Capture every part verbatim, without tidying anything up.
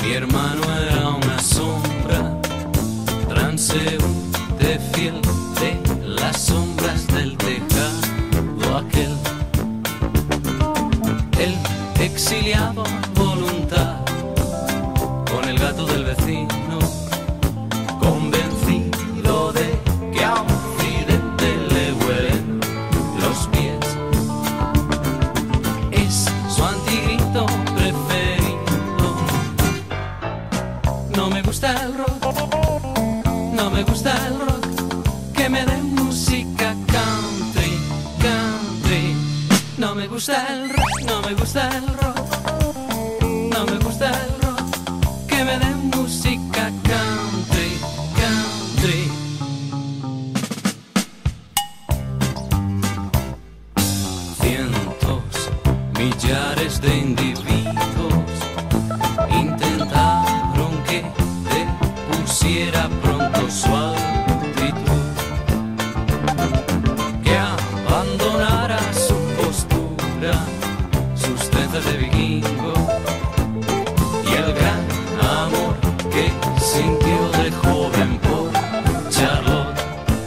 Mi hermano era una sombra, transeúnte fiel de las sombras del tejado aquel. El exiliado a voluntad, con el gato del vecino, convencido de que a Occidente le huelen los pies. Es su antigrito preferido. No me gusta el rock, no me gusta el rock, que me den música country, country. No me gusta el rock, no me gusta el rock, no me gusta el rock, que me den música country, country. Cientos, millares de individuos intentaron que te pusiera pronto su actitud, que abandonara su postura, sus trenzas de vikingo y el gran amor que sintió de joven por Charlotte.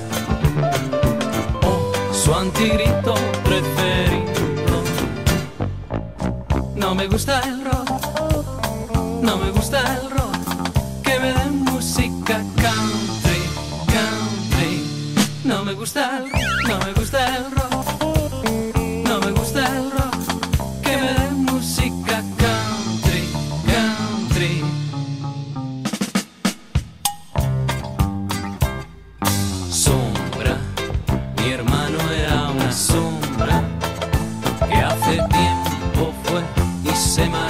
Oh, su antigrito preferido. No me gusta el rock, no me gusta el rock, que me den música country, country. No me gusta el rock, no me gusta el rock, no me gusta el rock, que me den música country, country. Sombra, mi hermano era una sombra que hace tiempo fue y se marchó.